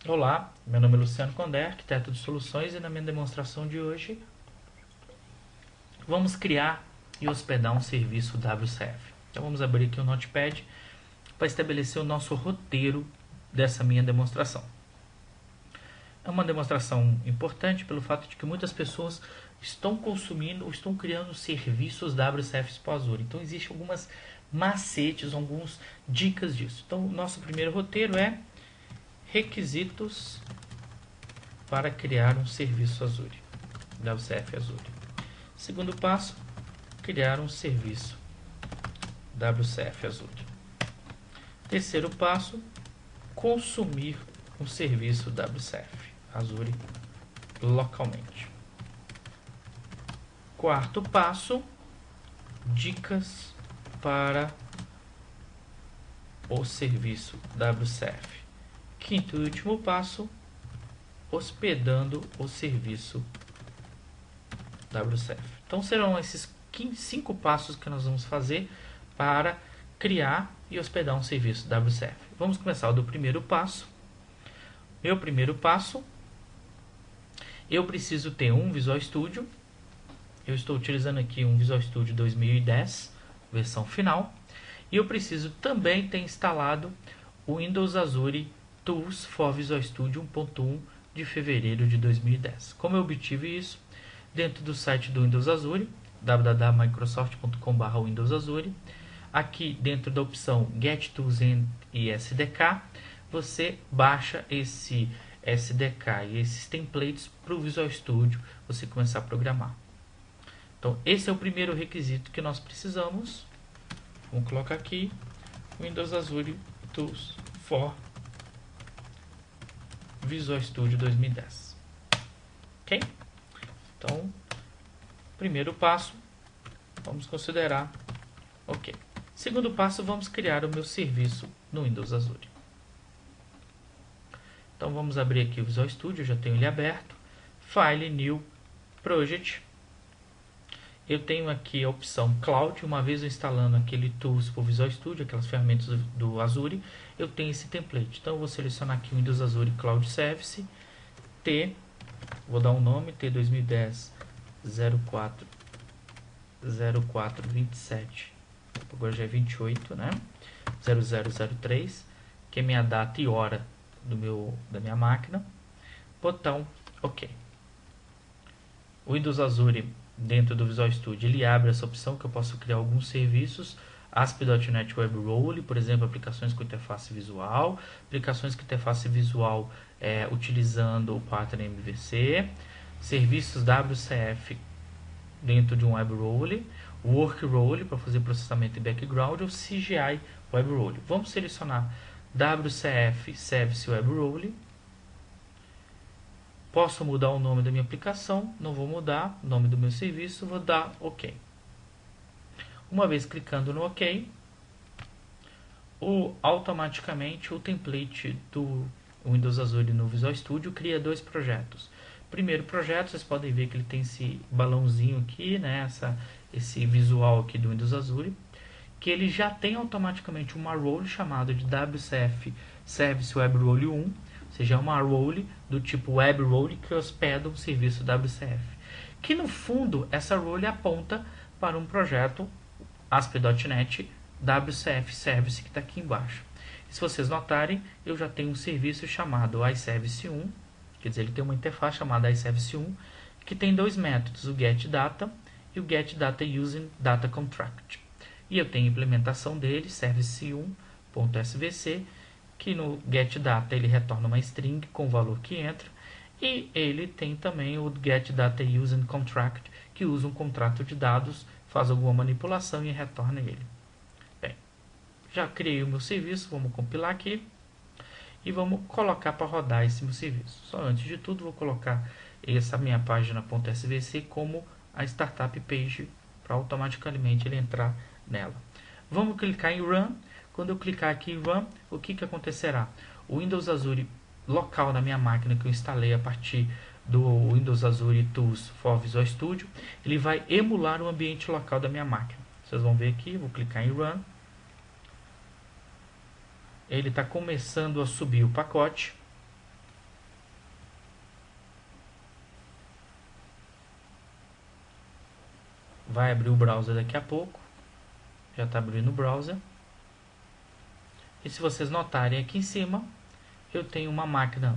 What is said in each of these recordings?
Olá, meu nome é Luciano Condé, arquiteto de soluções, e na minha demonstração de hoje vamos criar e hospedar um serviço WCF. Então vamos abrir aqui o Notepad para estabelecer o nosso roteiro dessa minha demonstração. É uma demonstração importante pelo fato de que muitas pessoas estão consumindo ou estão criando serviços WCF para o Azure. Então existem algumas macetes, algumas dicas disso. Então o nosso primeiro roteiro é requisitos para criar um serviço Azure, WCF Azure. Segundo passo, criar um serviço WCF Azure. Terceiro passo, consumir um serviço WCF Azure localmente. Quarto passo, dicas para o serviço WCF. Quinto e último passo, hospedando o serviço WCF. Então serão esses 5 passos que nós vamos fazer para criar e hospedar um serviço WCF. Vamos começar do primeiro passo. Meu primeiro passo, eu preciso ter um Visual Studio. Eu estou utilizando aqui um Visual Studio 2010, versão final. E eu preciso também ter instalado o Windows Azure Tools for Visual Studio 1.1 de fevereiro de 2010. Como eu obtive isso? Dentro do site do Windows Azure, www.microsoft.com/Windows Azure, aqui dentro da opção Get Tools e SDK, você baixa esse SDK e esses templates para o Visual Studio você começar a programar. Então esse é o primeiro requisito que nós precisamos. Vamos colocar aqui Windows Azure Tools for Visual Studio 2010. Ok? Então, primeiro passo, vamos considerar ok. Segundo passo, vamos criar o meu serviço no Windows Azure. Então, vamos abrir aqui o Visual Studio, eu já tenho ele aberto. File, New, Project. Eu tenho aqui a opção Cloud. Uma vez eu instalando aquele Tools para o Visual Studio, aquelas ferramentas do Azure, eu tenho esse template. Então, eu vou selecionar aqui o Windows Azure Cloud Service, T. Vou dar um nome, T2010 0427, agora já é 28, né? 0003, que é minha data e hora da minha máquina. Botão OK. O Windows Azure, dentro do Visual Studio, ele abre essa opção que eu posso criar alguns serviços. ASP.NET Web Role, por exemplo, aplicações com interface visual, aplicações com interface visual utilizando o Pattern MVC, serviços WCF dentro de um Web Role, Work Role para fazer processamento em background, ou CGI Web Role. Vamos selecionar WCF Service Web Role. Posso mudar o nome da minha aplicação, não vou mudar o nome do meu serviço, vou dar OK. Uma vez clicando no OK, automaticamente o template do Windows Azure no Visual Studio cria dois projetos. Primeiro projeto, vocês podem ver que ele tem esse balãozinho aqui, né? Esse visual aqui do Windows Azure, que ele já tem automaticamente uma role chamada de WCF Service Web Role 1, ou seja, uma role do tipo Web Role que hospeda um serviço WCF. Que no fundo, essa role aponta para um projeto ASP.NET WCF Service que está aqui embaixo. E se vocês notarem, eu já tenho um serviço chamado iService1, quer dizer, ele tem uma interface chamada iService1, que tem dois métodos, o getData e o getData using data contract. E eu tenho a implementação dele, service1.svc, que no getData ele retorna uma string com o valor que entra, e ele tem também o getData using contract, que usa um contrato de dados, faz alguma manipulação e retorna ele. Bem, já criei o meu serviço, vamos compilar aqui e vamos colocar para rodar esse meu serviço. Só antes de tudo, vou colocar essa minha página .svc como a startup page para automaticamente ele entrar nela. Vamos clicar em Run. Quando eu clicar aqui em Run, o que acontecerá? O Windows Azure local na minha máquina que eu instalei a partir do Windows Azure Tools for Visual Studio, ele vai emular o ambiente local da minha máquina. Vocês vão ver aqui, vou clicar em Run. Ele está começando a subir o pacote. vai abrir o browser daqui a pouco. Já está abrindo o browser. E se vocês notarem aqui em cima, eu tenho uma máquina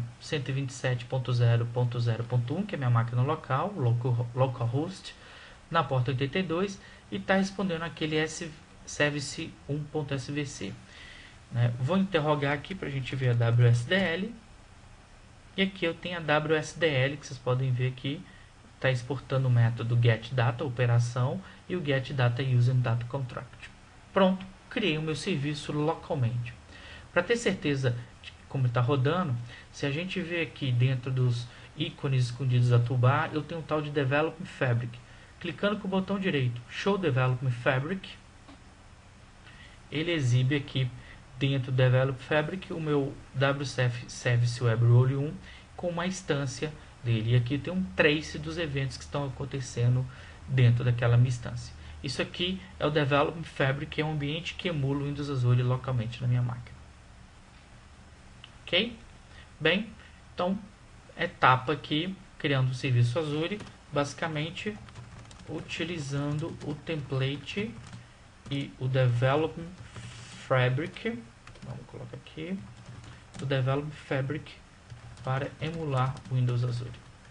127.0.0.1, que é minha máquina local, localhost, na porta 82, e está respondendo aquele service 1.svc. Vou interrogar aqui para a gente ver a WSDL. E aqui eu tenho a WSDL, que vocês podem ver aqui, está exportando o método getData, operação, e o getData using data contract. Pronto, criei o meu serviço localmente. Para ter certeza de como está rodando, se a gente ver aqui dentro dos ícones escondidos da toolbar, eu tenho um tal de Development Fabric. Clicando com o botão direito, Show Development Fabric, ele exibe aqui dentro do Develop Fabric o meu WCF Service Web Role 1 com uma instância dele. E aqui tem um trace dos eventos que estão acontecendo dentro daquela minha instância. Isso aqui é o Development Fabric, que é um ambiente que emula o Windows Azure localmente na minha máquina. Ok? Bem, então, etapa aqui, criando o serviço Azure, basicamente utilizando o template e o Development Fabric, vamos colocar aqui, o Development Fabric para emular o Windows Azure.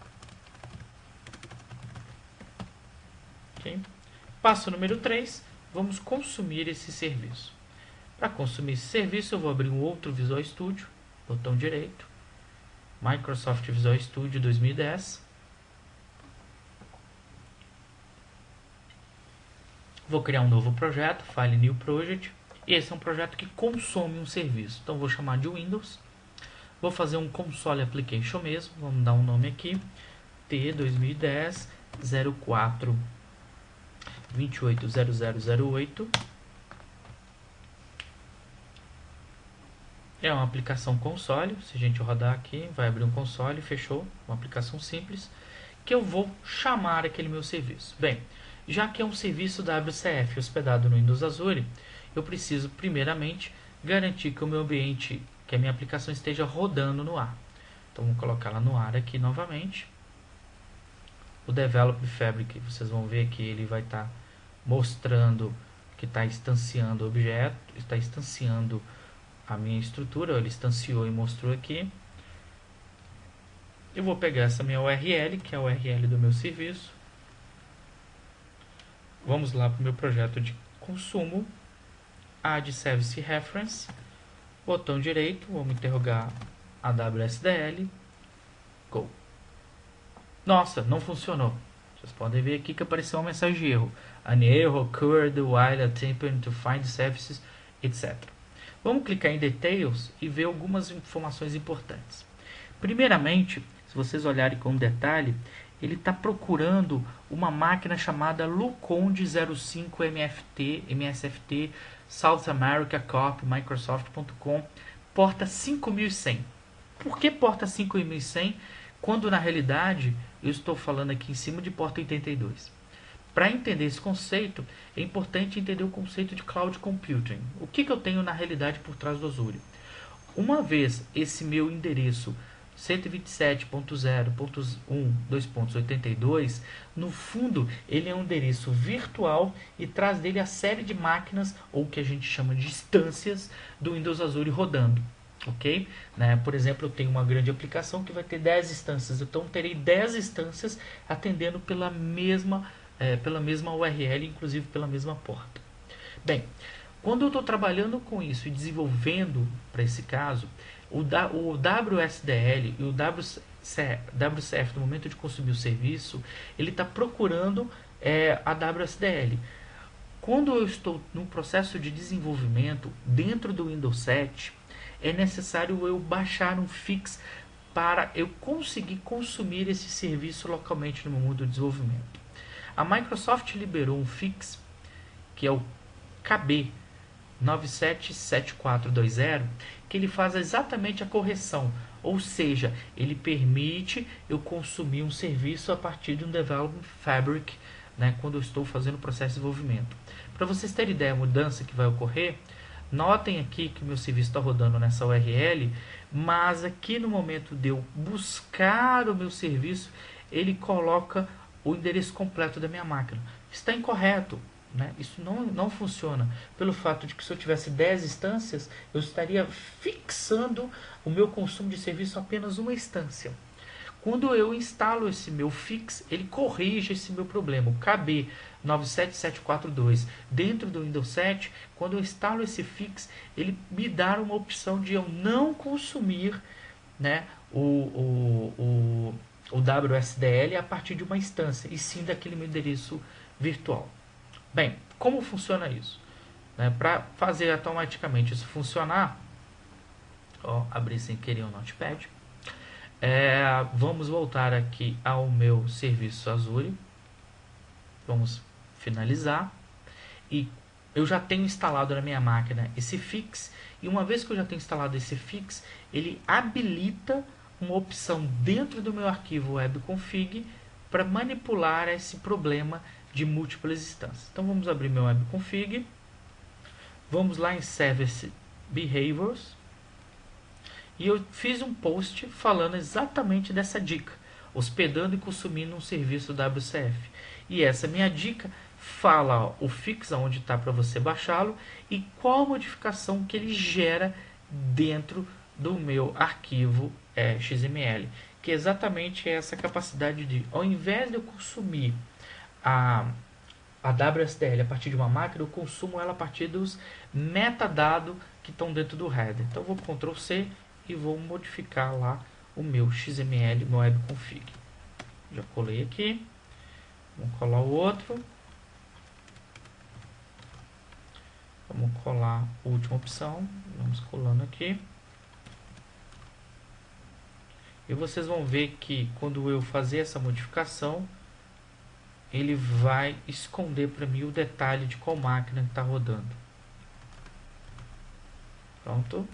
Okay. Passo número 3, vamos consumir esse serviço. Para consumir esse serviço, eu vou abrir um outro Visual Studio, botão direito, Microsoft Visual Studio 2010. Vou criar um novo projeto, File New Project. Esse é um projeto que consome um serviço. Então vou chamar de Windows. Vou fazer um console application mesmo. Vamos dar um nome aqui. T 2010 04 280008. É uma aplicação console. Se a gente rodar aqui, vai abrir um console. Fechou. Uma aplicação simples. Que eu vou chamar aquele meu serviço. Bem, já que é um serviço WCF hospedado no Windows Azure, eu preciso primeiramente garantir que o meu ambiente, que a minha aplicação esteja rodando no ar. Então vamos colocar ela no ar aqui novamente. O Development Fabric, vocês vão ver que ele vai estar mostrando que está instanciando o objeto, está instanciando a minha estrutura. Ele instanciou e mostrou aqui. Eu vou pegar essa minha URL, que é a URL do meu serviço. Vamos lá para o meu projeto de consumo. Add Service Reference. Botão direito, vamos interrogar a WSDL. Go. Nossa, não funcionou. Vocês podem ver aqui que apareceu uma mensagem de erro. An error occurred while attempting to find services, etc. Vamos clicar em Details e ver algumas informações importantes. Primeiramente, se vocês olharem com detalhe, ele está procurando uma máquina chamada Luconde 05 MSFT South America Corp Microsoft.com, porta 5100. Por que porta 5100 quando na realidade eu estou falando aqui em cima de porta 82? Para entender esse conceito, é importante entender o conceito de Cloud Computing. O que eu tenho na realidade por trás do Azure? Uma vez esse meu endereço 127.0.1.2.82, no fundo ele é um endereço virtual e traz dele a série de máquinas, ou que a gente chama de instâncias, do Windows Azure rodando. Ok? Por exemplo, eu tenho uma grande aplicação que vai ter 10 instâncias, então terei 10 instâncias atendendo pela mesma URL, inclusive pela mesma porta. Bem, quando eu estou trabalhando com isso e desenvolvendo para esse caso, o WSDL e o WCF, no momento de consumir o serviço, ele está procurando a WSDL. Quando eu estou no processo de desenvolvimento dentro do Windows 7, é necessário eu baixar um fix para eu conseguir consumir esse serviço localmente no mundo do desenvolvimento. A Microsoft liberou um fix, que é o KB 977420, que ele faz exatamente a correção, ou seja, ele permite eu consumir um serviço a partir de um Development Fabric, quando eu estou fazendo o processo de desenvolvimento. Para vocês terem ideia da mudança que vai ocorrer, notem aqui que o meu serviço está rodando nessa URL, mas aqui no momento de eu buscar o meu serviço, ele coloca o endereço completo da minha máquina. está incorreto. Né? Isso não funciona. Pelo fato de que se eu tivesse 10 instâncias, eu estaria fixando o meu consumo de serviço a apenas uma instância. Quando eu instalo esse meu fix, ele corrige esse meu problema. O KB 97742 dentro do Windows 7, quando eu instalo esse fix, ele me dá uma opção de eu não consumir, né, o WSDL a partir de uma instância, e sim daquele meu endereço virtual. Bem, como funciona isso? Né, para fazer automaticamente isso funcionar, abri sem querer o Notepad. Vamos voltar aqui ao meu serviço Azure. Vamos finalizar. E eu já tenho instalado na minha máquina esse fix. E uma vez que eu já tenho instalado esse fix, ele habilita uma opção dentro do meu arquivo webconfig para manipular esse problema de múltiplas instâncias. Então vamos abrir meu webconfig. Vamos lá em Service Behaviors. E eu fiz um post falando exatamente dessa dica, hospedando e consumindo um serviço WCF. E essa minha dica fala o fix onde está para você baixá-lo e qual a modificação que ele gera dentro do meu arquivo XML, que é exatamente essa capacidade de, ao invés de eu consumir a WSDL a partir de uma máquina, eu consumo ela a partir dos metadados que estão dentro do header. Então eu vou Ctrl C e vou modificar lá o meu XML, meu webconfig. Já colei aqui. Vamos colar o outro. Vamos colar a última opção. Vamos colando aqui. E vocês vão ver que quando eu fazer essa modificação, ele vai esconder para mim o detalhe de qual máquina está rodando. Pronto.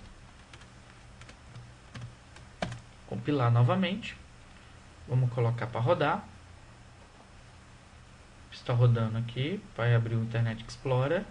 Compilar novamente. Vamos colocar para rodar. Está rodando aqui. Vai abrir o Internet Explorer.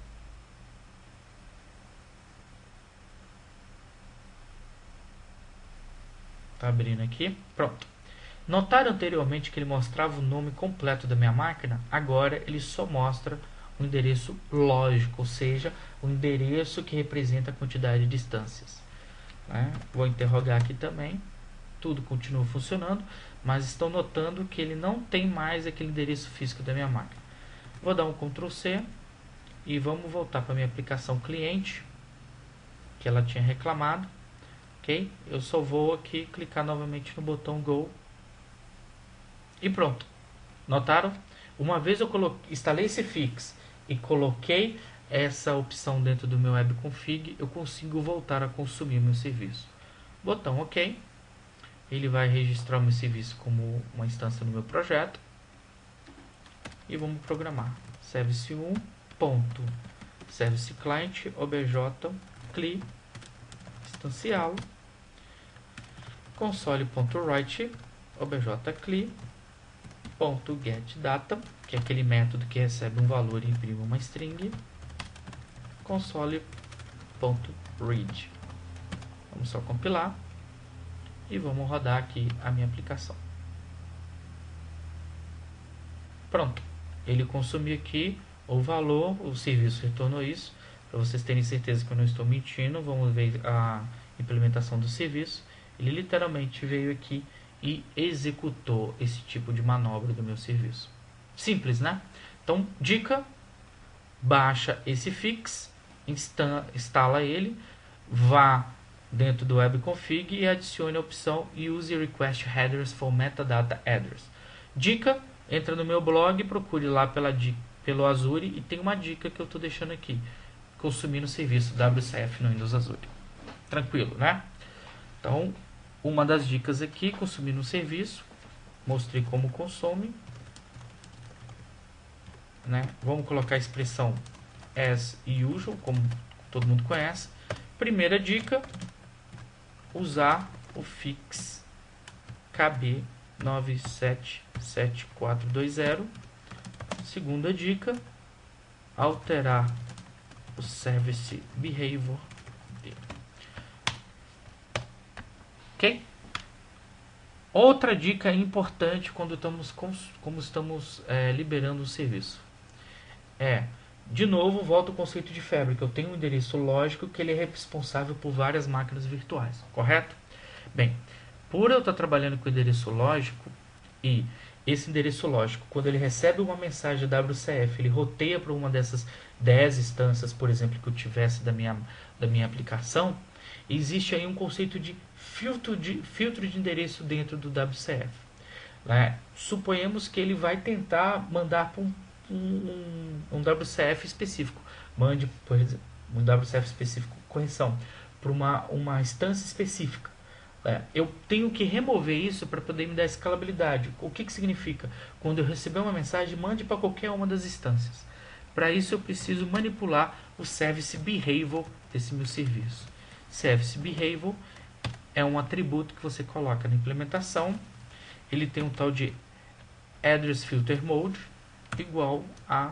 Está abrindo aqui. Pronto. Notaram anteriormente que ele mostrava o nome completo da minha máquina? Agora ele só mostra o endereço lógico, ou seja, o endereço que representa a quantidade de instâncias. Vou interrogar aqui também. Tudo continua funcionando, mas estão notando que ele não tem mais aquele endereço físico da minha máquina. Vou dar um Ctrl C e vamos voltar para a minha aplicação cliente, que ela tinha reclamado. Ok? Eu só vou aqui clicar novamente no botão Go. E pronto. Notaram? Uma vez eu instalei esse fix e coloquei essa opção dentro do meu webconfig, eu consigo voltar a consumir meu serviço. Botão OK. Ele vai registrar o meu serviço como uma instância no meu projeto. E vamos programar. Service 1. Service Client obj CLI instanciá-lo. Console.write obj CLI .getData, que é aquele método que recebe um valor e imprime uma string. Console.read. Vamos só compilar e vamos rodar aqui a minha aplicação. Pronto, ele consumiu aqui o valor, o serviço retornou isso. Para vocês terem certeza que eu não estou mentindo, vamos ver a implementação do serviço. Ele literalmente veio aqui e executou esse tipo de manobra do meu serviço. Simples, né? Então, dica: baixa esse fix, instala ele, vá dentro do webconfig e adicione a opção Use Request Headers for Metadata Address. Dica: entra no meu blog, procure lá pelo Azure e tem uma dica que eu estou deixando aqui: consumindo o serviço WCF no Windows Azure. Tranquilo, né? Então, uma das dicas aqui, consumir no serviço. Mostrei como consome. Vamos colocar a expressão as usual, como todo mundo conhece. Primeira dica: usar o fix KB 9774220. Segunda dica: alterar o service behavior dele. Ok? Outra dica importante quando estamos liberando o serviço de novo, volta ao conceito de Fabric. Eu tenho um endereço lógico que ele é responsável por várias máquinas virtuais, correto? Bem, por eu estar trabalhando com endereço lógico e esse endereço lógico, quando ele recebe uma mensagem WCF, ele roteia para uma dessas 10 instâncias, por exemplo, que eu tivesse da minha aplicação, existe aí um conceito de filtro de endereço dentro do WCF. Suponhamos que ele vai tentar mandar para um WCF específico. Mande, por exemplo, um WCF específico, correção, para uma instância específica. Eu tenho que remover isso para poder me dar escalabilidade. O que significa? Quando eu receber uma mensagem, mande para qualquer uma das instâncias. Para isso eu preciso manipular o Service Behavior desse meu serviço. Service Behavior é um atributo que você coloca na implementação. Ele tem um tal de Address Filter Mode igual a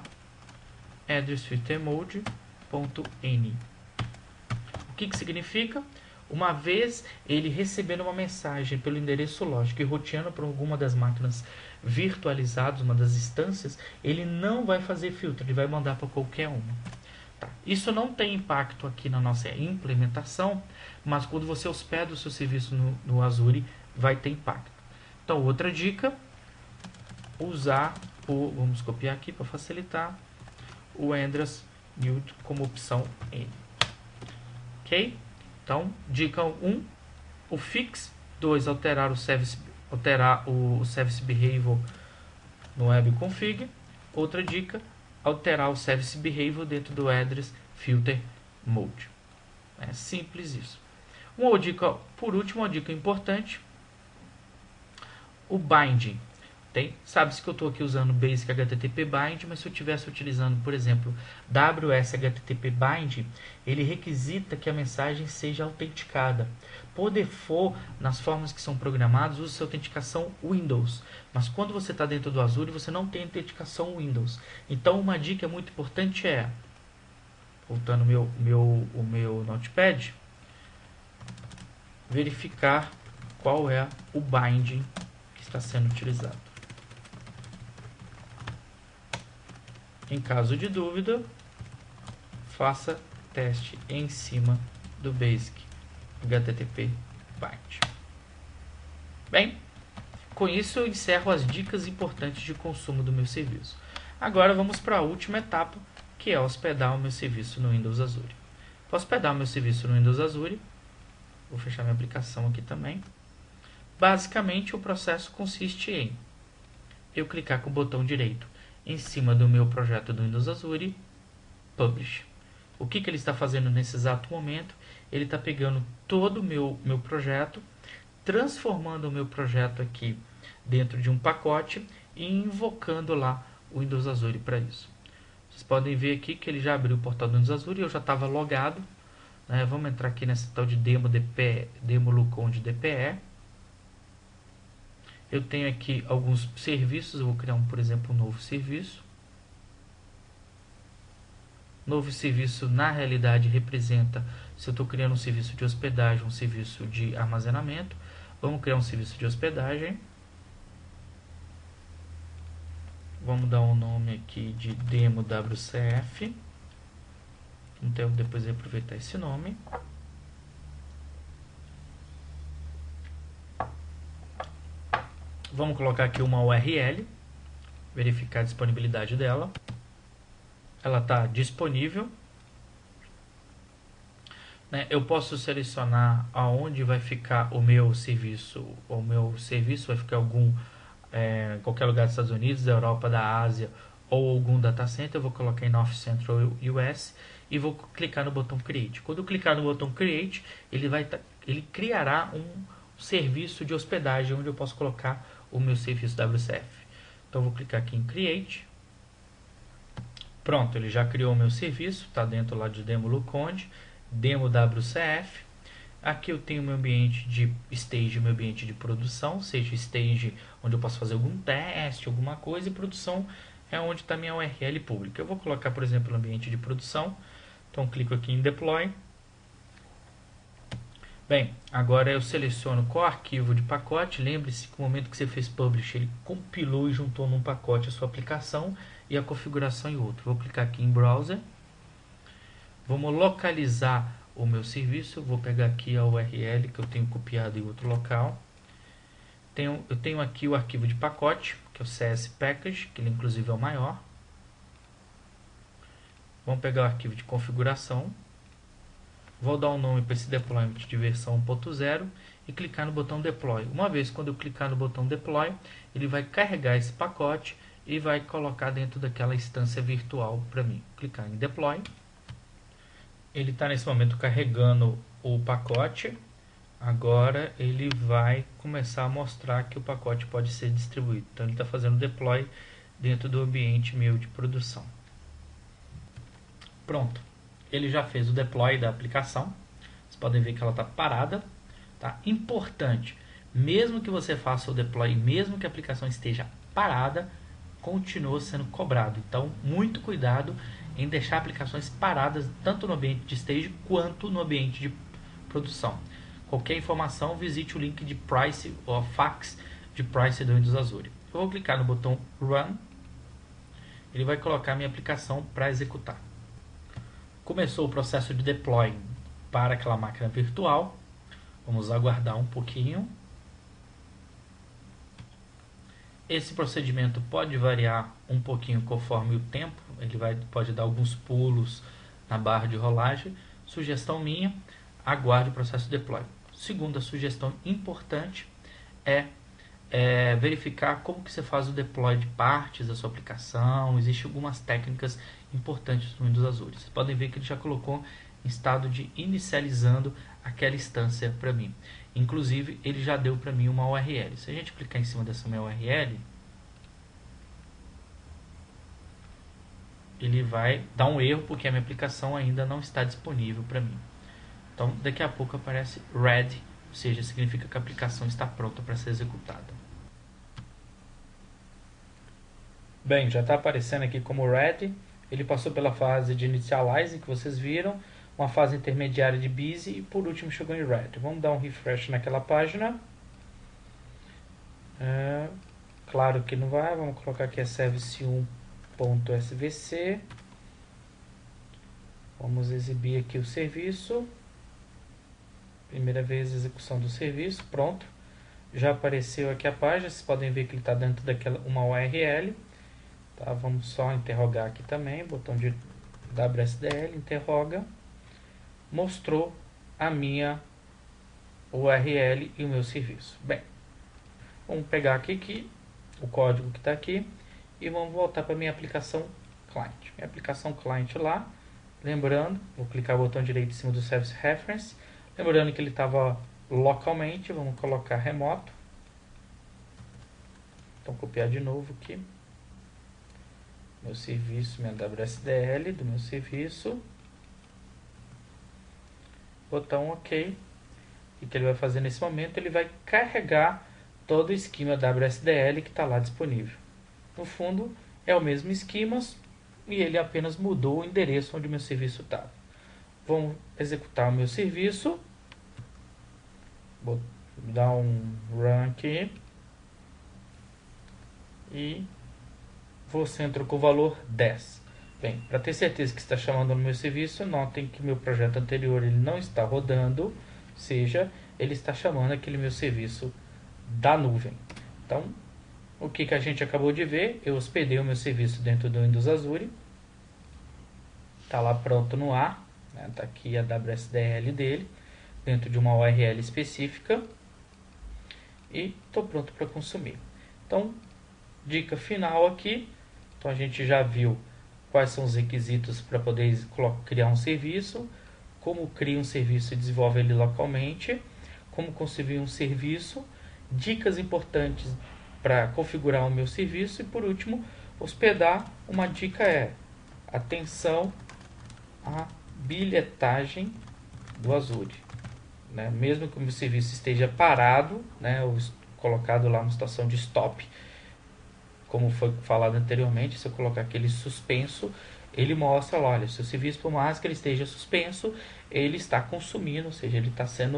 addressfiltermode.n. O que significa? Uma vez ele recebendo uma mensagem pelo endereço lógico e roteando para alguma das máquinas virtualizadas, uma das instâncias, ele não vai fazer filtro, ele vai mandar para qualquer uma. Tá. Isso não tem impacto aqui na nossa implementação, mas quando você hospeda o seu serviço no Azure, vai ter impacto. Então, outra dica, usar vamos copiar aqui para facilitar, o Address Build como opção N. Ok? Então, dica 1, o fix. 2, alterar o Service Behavior no Web Config. Outra dica, alterar o Service Behavior dentro do Address Filter Mode. É simples isso. Por último, uma dica importante, o binding. Sabe-se que eu estou aqui usando Basic HTTP Bind, mas se eu estivesse utilizando, por exemplo, WS HTTP Bind, ele requisita que a mensagem seja autenticada. Por default, nas formas que são programadas, usa-se autenticação Windows. Mas quando você está dentro do Azure, você não tem autenticação Windows. Então, uma dica muito importante é, voltando o meu Notepad, verificar qual é o binding que está sendo utilizado. Em caso de dúvida, faça teste em cima do Basic HTTP Bind. Bem, com isso eu encerro as dicas importantes de consumo do meu serviço. Agora vamos para a última etapa, que é hospedar o meu serviço no Windows Azure. Para hospedar o meu serviço no Windows Azure, vou fechar minha aplicação aqui também. Basicamente, o processo consiste em eu clicar com o botão direito em cima do meu projeto do Windows Azure, Publish. O que ele está fazendo nesse exato momento? Ele está pegando todo o meu projeto, transformando o meu projeto aqui dentro de um pacote e invocando lá o Windows Azure para isso. Vocês podem ver aqui que ele já abriu o portal do Windows Azure, eu já estava logado. Vamos entrar aqui nessa tal de demo Luconde DPE. Eu tenho aqui alguns serviços, eu vou criar, por exemplo, um novo serviço. Novo serviço, na realidade, representa se eu estou criando um serviço de hospedagem, um serviço de armazenamento. Vamos criar um serviço de hospedagem. Vamos dar um nome aqui de demo WCF. Então, depois eu vou aproveitar esse nome. Vamos colocar aqui uma URL, verificar a disponibilidade dela. Ela está disponível. Eu posso selecionar aonde vai ficar o meu serviço. O meu serviço vai ficar em qualquer lugar dos Estados Unidos, da Europa, da Ásia ou algum data center. Eu vou colocar em North Central US e vou clicar no botão Create. Quando eu clicar no botão Create, ele criará um serviço de hospedagem onde eu posso colocar o meu serviço WCF. Então eu vou clicar aqui em Create. Pronto, ele já criou o meu serviço, está dentro lá de Demo Luconde, Demo WCF. Aqui eu tenho meu ambiente de stage, meu ambiente de produção, seja stage onde eu posso fazer algum teste, alguma coisa, e produção é onde está minha URL pública. Eu vou colocar, por exemplo, o ambiente de produção. Então clico aqui em Deploy. Bem, agora eu seleciono qual arquivo de pacote. Lembre-se que no momento que você fez publish, ele compilou e juntou num pacote a sua aplicação e a configuração em outro. Vou clicar aqui em Browser. Vamos localizar o meu serviço. Eu vou pegar aqui a URL que eu tenho copiado em outro local. Eu tenho aqui o arquivo de pacote, que é o CS Package, que ele inclusive é o maior. Vamos pegar o arquivo de configuração. Vou dar um nome para esse deployment de versão 1.0 e clicar no botão Deploy. Uma vez quando eu clicar no botão Deploy, ele vai carregar esse pacote e vai colocar dentro daquela instância virtual para mim. Clicar em Deploy. Ele está nesse momento carregando o pacote. Agora ele vai começar a mostrar que o pacote pode ser distribuído. Então ele está fazendo Deploy dentro do ambiente meu de produção. Pronto. Ele já fez o deploy da aplicação. Vocês podem ver que ela está parada. Tá? Importante, mesmo que você faça o deploy, mesmo que a aplicação esteja parada, continua sendo cobrado. Então, muito cuidado em deixar aplicações paradas, tanto no ambiente de stage quanto no ambiente de produção. Qualquer informação, visite o link de Price ou fax de Price do Windows Azure. Eu vou clicar no botão Run. Ele vai colocar minha aplicação para executar. Começou o processo de deploy para aquela máquina virtual. Vamos aguardar um pouquinho. Esse procedimento pode variar um pouquinho conforme o tempo. Ele pode dar alguns pulos na barra de rolagem. Sugestão minha, aguarde o processo de deploy. Segunda sugestão importante é verificar como que você faz o deploy de partes da sua aplicação. Existem algumas técnicas importantes no Windows Azure. Vocês podem ver que ele já colocou em estado de inicializando aquela instância para mim. Inclusive, ele já deu para mim uma URL. Se a gente clicar em cima dessa minha URL, ele vai dar um erro porque a minha aplicação ainda não está disponível para mim. Então, daqui a pouco aparece ready, ou seja, significa que a aplicação está pronta para ser executada. Bem, já está aparecendo aqui como ready. Ele passou pela fase de initializing, que vocês viram, uma fase intermediária de busy e por último chegou em ready. Vamos dar um refresh naquela página. Claro que não vai, vamos colocar aqui a service1.svc. Vamos exibir aqui o serviço. Primeira vez a execução do serviço, pronto. Já apareceu aqui a página, vocês podem ver que ele está dentro daquela uma URL. Tá, vamos só interrogar aqui também, botão de WSDL, interroga. Mostrou a minha URL e o meu serviço. Bem, vamos pegar aqui o código que está aqui e vamos voltar para minha aplicação client. Minha aplicação client lá, lembrando, vou clicar o botão direito em cima do Service Reference, lembrando que ele estava localmente, vamos colocar remoto. Então copiar de novo aqui. Meu serviço, minha WSDL do meu serviço. Botão OK. E o que ele vai fazer nesse momento? Ele vai carregar todo o esquema WSDL que está lá disponível. No fundo, é o mesmo esquema e ele apenas mudou o endereço onde o meu serviço estava. Vamos executar o meu serviço. Vou dar um run aqui. E você entrou com o valor 10. Bem, para ter certeza que está chamando no meu serviço, notem que meu projeto anterior ele não está rodando, ou seja, ele está chamando aquele meu serviço da nuvem. Então, o que a gente acabou de ver, eu hospedei o meu serviço dentro do Windows Azure, está lá pronto no ar, né? Está aqui a WSDL dele, dentro de uma URL específica, e estou pronto para consumir. Então, dica final aqui. Então a gente já viu quais são os requisitos para poder criar um serviço, como cria um serviço e desenvolve ele localmente, como construir um serviço, dicas importantes para configurar o meu serviço e por último, hospedar. Uma dica é atenção à bilhetagem do Azure. Né? Mesmo que o meu serviço esteja parado, né, ou colocado lá numa situação de stop, como foi falado anteriormente, se eu colocar aquele suspenso, ele mostra, olha, se o serviço, por mais que ele esteja suspenso, ele está consumindo, ou seja, ele está sendo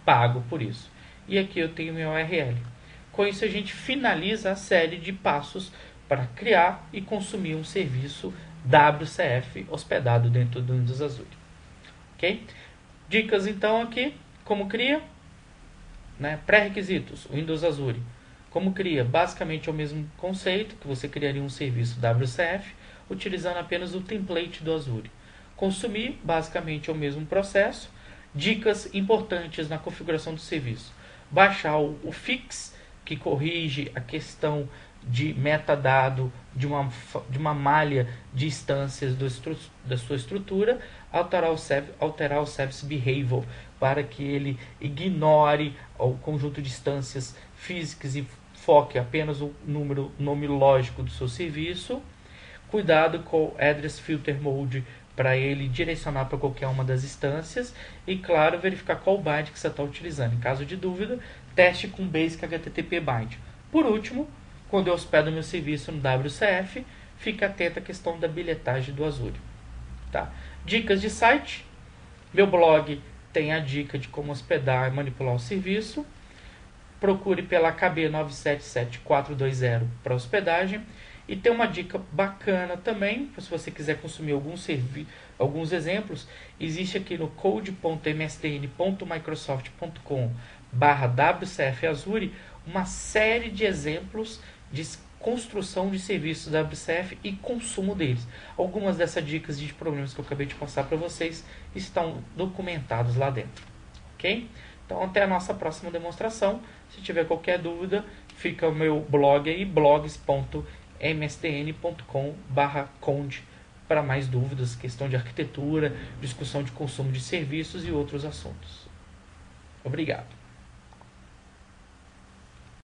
pago por isso. E aqui eu tenho meu URL. Com isso a gente finaliza a série de passos para criar e consumir um serviço WCF hospedado dentro do Windows Azure. Ok? Dicas então aqui, como cria, né? Pré-requisitos, Windows Azure. Como cria? Basicamente é o mesmo conceito, que você criaria um serviço WCF utilizando apenas o template do Azure. Consumir, basicamente é o mesmo processo. Dicas importantes na configuração do serviço. Baixar o fix, que corrige a questão de metadado de uma malha de instâncias da sua estrutura, alterar o service behavior para que ele ignore o conjunto de instâncias físicas e foque apenas o nome lógico do seu serviço. Cuidado com o address filter mode para ele direcionar para qualquer uma das instâncias e, claro, verificar qual byte que você está utilizando. Em caso de dúvida, teste com Basic HTTP byte. Por último, quando eu hospedo meu serviço no WCF, fique atento à questão da bilhetagem do Azure. Tá? Dicas de site. Meu blog tem a dica de como hospedar e manipular o serviço. Procure pela KB977420 para hospedagem. E tem uma dica bacana também, se você quiser consumir alguns exemplos, existe aqui no code.msdn.microsoft.com/WCF Azure uma série de exemplos de construção de serviços WCF e consumo deles. Algumas dessas dicas de problemas que eu acabei de passar para vocês estão documentados lá dentro. Ok? Então até a nossa próxima demonstração. Se tiver qualquer dúvida, fica o meu blog aí, blogs.msdn.com/conde para mais dúvidas, questão de arquitetura, discussão de consumo de serviços e outros assuntos. Obrigado.